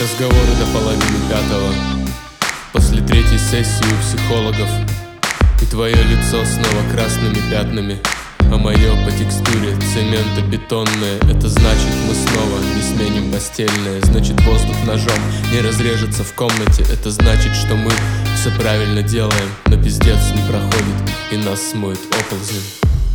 Разговоры на половину пятого, после третьей сессии у психологов. И твое лицо снова красными пятнами, а мое по текстуре цементно-бетонное. Это значит, мы снова не сменим постельное. Значит, воздух ножом не разрежется в комнате. Это значит, что мы все правильно делаем, но пиздец не проходит и нас смоет оползнем.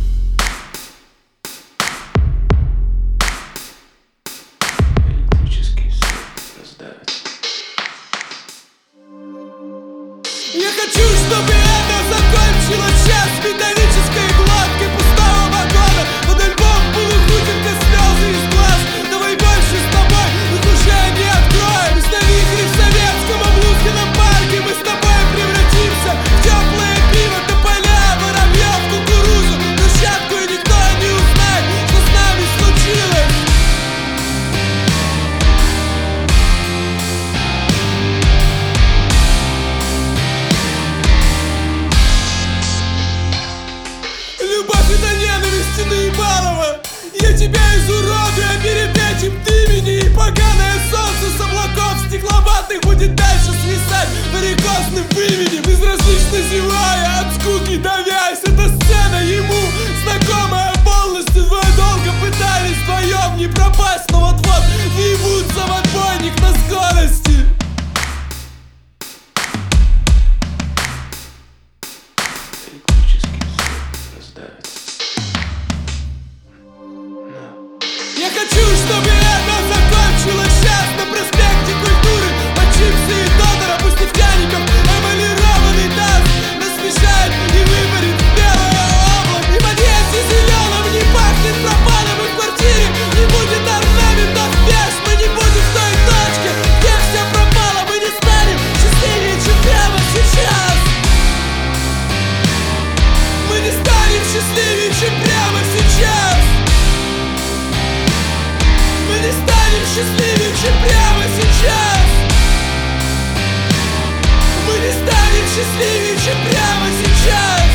Я хочу, чтобы это закончилось сейчас металлической гладкой пустого вагона. Под альбом полухутинка слезы из глаз. Давай больше с тобой, мы уже не откроем. Из навигри в советском Облузкином парке мы с тобой превратимся в теплое пиво, тополя, воробьев, кукурузу, брусчатку, и никто не узнает, что с нами случилось. Любовь — это ненависть, наебалова. Я тебя изуродую, а перед этим ты меня. И поганое солнце с облаков стекловатых будет дальше свисать варикозным выменем. Безразлично зевая, от скуки давясь. Эта сцена ему знакомая полностью. Двое долго пытались вдвоем не пропасть, но вот-вот въебутся в отбойник на скорости. Я хочу, чтобы это закончилось сейчас на проспекте Культуры. Под чипсы и донора, пусть нефтяников эмалированный таз нас смешает и выборит в белое облако. И в подъезде зеленом не пахнет пропаном, и в квартире не будет орнаментов пеш. Мы не будем в той точке, где все пропало. Мы не станем счастливее, чем прямо сейчас. Мы не станем счастливее, чем прямо сейчас. Мы не станем счастливее, чем прямо сейчас. Мы не станем счастливее, чем прямо сейчас.